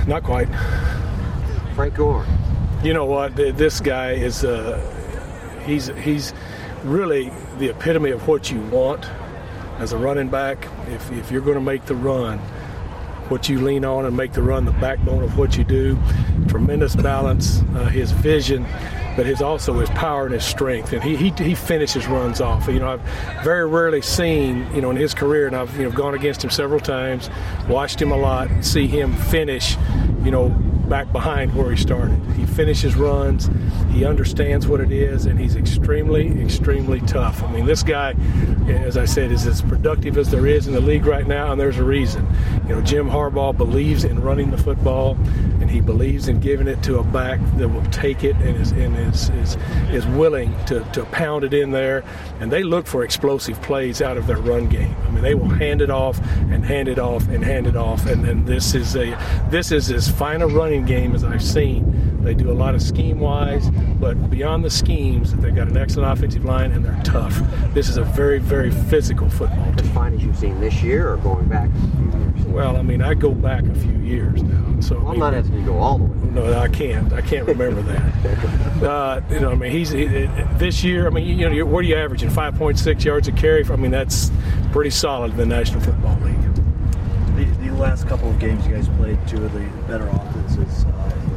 Not quite. Frank Gore. You know what? This guy is he's really the epitome of what you want as a running back. If you're going to make the run, what you lean on and make the run the backbone of what you do. Tremendous balance, his vision, but his power and his strength, and he finishes runs off. I've very rarely seen, in his career, and I've gone against him several times, watched him a lot, see him finish, back behind where he started. He finishes runs, he understands what it is, and he's extremely, extremely tough. This guy, as I said, is as productive as there is in the league right now, and there's a reason. Jim Harbaugh believes in running the football, and he believes in giving it to a back that will take it and is willing to pound it in there. And they look for explosive plays out of their run game. They will hand it off and hand it off and hand it off. And this is as fine a running game as I've seen. They do a lot of scheme-wise, but beyond the schemes, they've got an excellent offensive line and they're tough. This is a very, very physical football team. As fine as you've seen this year, or going back a few years? Well, I go back a few years now. So I'm not asking you to go all the way. No, I can't remember that. This year, what are you averaging? 5.6 yards a carry? That's pretty solid in the National Football League. The last couple of games you guys played, two of the better offenses.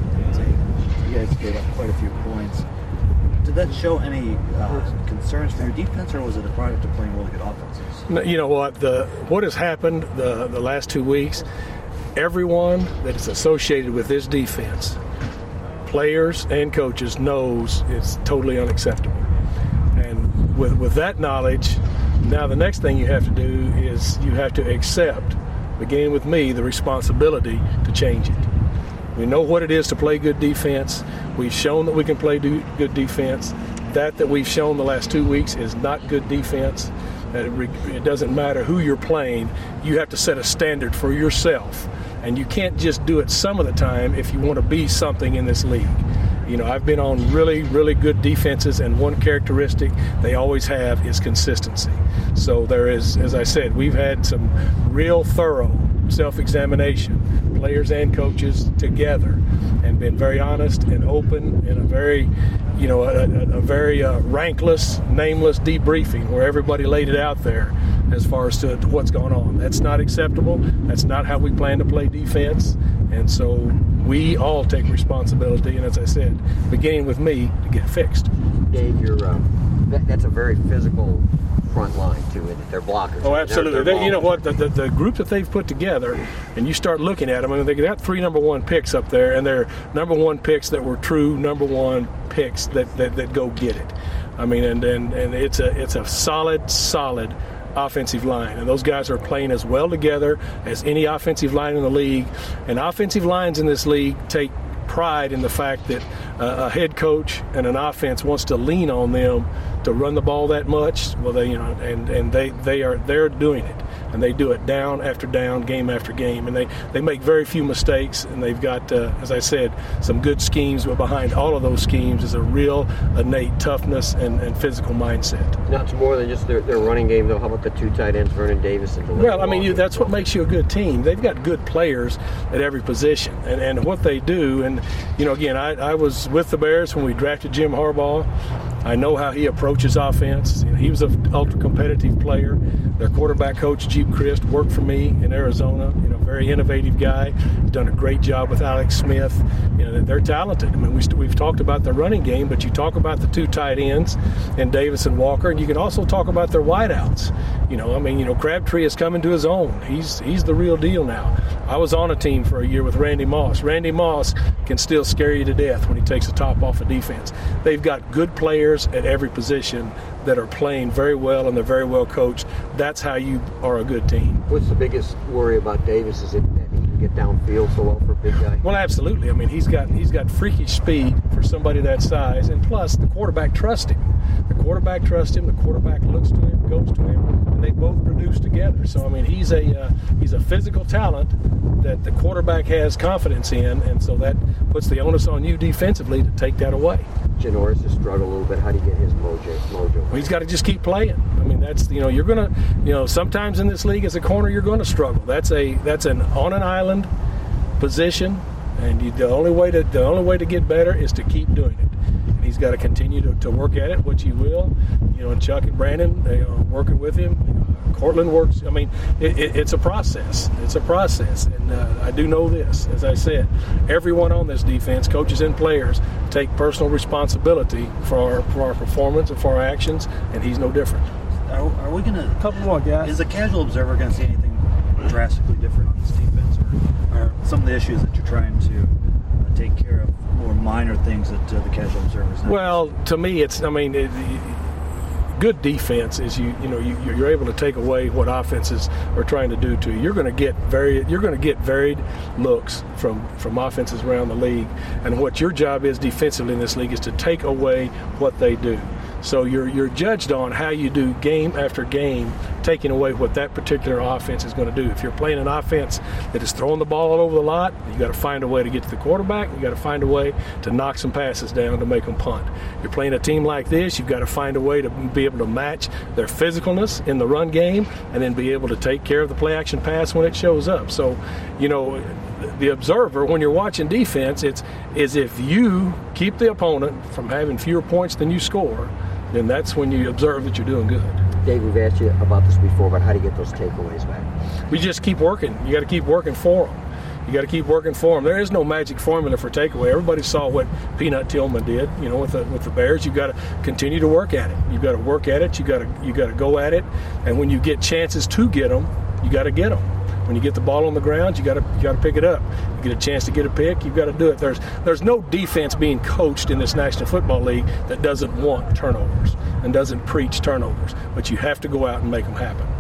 You guys gave up quite a few points. Did that show any concerns for your defense, or was it a product of playing really good offenses? No, you know what? What has happened the last 2 weeks, everyone that is associated with this defense, players and coaches, knows it's totally unacceptable. And with that knowledge, now the next thing you have to do is you have to accept, beginning with me, the responsibility to change it. We know what it is to play good defense. We've shown that we can play good defense. That we've shown the last 2 weeks is not good defense. It doesn't matter who you're playing. You have to set a standard for yourself. And you can't just do it some of the time if you want to be something in this league. I've been on really, really good defenses, and one characteristic they always have is consistency. So there is, as I said, we've had some real thorough self-examination, players and coaches together, and been very honest and open in a very, a very rankless, nameless debriefing where everybody laid it out there as far as to what's going on. That's not acceptable. That's not how we plan to play defense. And so we all take responsibility, and as I said, beginning with me, to get it fixed. Dave, that's a very physical front line too, isn't it? They're blockers. Oh, absolutely. You know what? The group that they've put together, and you start looking at them, they got 3 number 1 picks up there, and they're number 1 picks that were true number 1 picks that go get it. And it's a solid offensive line, and those guys are playing as well together as any offensive line in the league. And offensive lines in this league take pride in the fact that a head coach and an offense wants to lean on them to run the ball that much. Well, they're doing it, and they do it down after down, game after game, and they make very few mistakes, and they've got, as I said, some good schemes, but behind all of those schemes is a real innate toughness and physical mindset. Not more than just their running game, though. How about the 2 tight ends, Vernon Davis and DeLay? Well, that's what makes you a good team. They've got good players at every position, and what they do, and again, I was with the Bears when we drafted Jim Harbaugh. I know how he approaches offense. He was an ultra-competitive player. Their quarterback coach, Jeep Christ, worked for me in Arizona. Very innovative guy. He's done a great job with Alex Smith. They're talented. We've talked about the running game, but you talk about the 2 tight ends and Davis and Walker, and you can also talk about their wideouts. Crabtree has come into his own. He's the real deal now. I was on a team for a year with Randy Moss. Randy Moss can still scare you to death when he takes the top off of defense. They've got good players at every position that are playing very well, and they're very well coached. That's how you are a good team. What's the biggest worry about Davis? Is it that he can get downfield so well for a big guy? Well, absolutely. He's got freakish speed for somebody that size, and plus the quarterback trusts him. The quarterback looks to him, goes to him, and they both produce together. So he's a physical talent that the quarterback has confidence in, and so that puts the onus on you defensively to take that away. Janoris has struggled a little bit. How do you get his mojo? Well, he's got to just keep playing. That's you're gonna sometimes in this league as a corner you're going to struggle. That's an on an island position And the only way to get better is to keep doing it. And he's got to continue to work at it, which he will. And Chuck and Brandon, they are working with him. Cortland works. I mean, it's a process. It's a process. And I do know this, as I said, everyone on this defense, coaches and players, take personal responsibility for our performance and for our actions, and he's no different. Are we going to... A couple more, guys. Is the casual observer going to see anything drastically different on this defense? Or are some of the issues that you're trying to take care of more minor things that the casual observer is not? Well, to me, good defense is you're able to take away what offenses are trying to do to you. You're going to get varied looks from offenses around the league, and what your job is defensively in this league is to take away what they do. So you're judged on how you do game after game, taking away what that particular offense is going to do. If you're playing an offense that is throwing the ball all over the lot, you got to find a way to get to the quarterback. You got to find a way to knock some passes down to make them punt. You're playing a team like this, you've got to find a way to be able to match their physicalness in the run game, and then be able to take care of the play action pass when it shows up. So, the observer, when you're watching defense, it's as if you keep the opponent from having fewer points than you score, then that's when you observe that you're doing good. Dave, we've asked you about this before, but how do you get those takeaways back? We just keep working. You got to keep working for them. You got to keep working for them. There is no magic formula for takeaway. Everybody saw what Peanut Tillman did, with the Bears. You got to continue to work at it. You got to work at it. You got to go at it. And when you get chances to get them, you got to get them. When you get the ball on the ground, you got to pick it up. You get a chance to get a pick, you've got to do it. There's no defense being coached in this National Football League that doesn't want turnovers and doesn't preach turnovers. But you have to go out and make them happen.